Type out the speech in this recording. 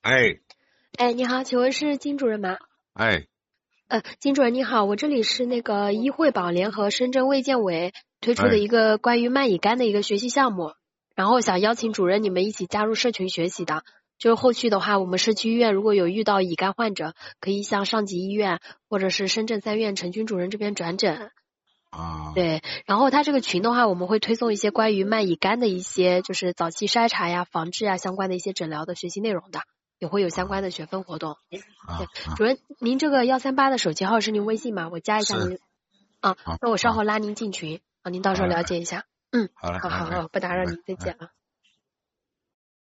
哎， 哎，你好，请问是金主任吗？ 哎， 金主任你好，我这里是那个医惠保联合深圳卫健委推出的哎， 一个关于慢乙肝的一个学习项目，然后想邀请主任你们一起加入社群学习的。就是后续的话，我们社区医院如果有遇到乙肝患者，可以向上级医院或者是深圳3院陈军主任这边转诊。 啊， 对，然后他这个群的话，我们会推送一些关于慢乙肝的一些就是早期筛查呀、防治呀相关的一些诊疗的学习内容的，也会有相关的学分活动。对，主任，您这个138的手机号是您微信吗？我加一下是， 您。啊， 好， 那我稍好， 后拉您进群啊，您到时候好嘞， 了解一下。 好嘞， 好好好，不打扰拜拜， 您，再见啊。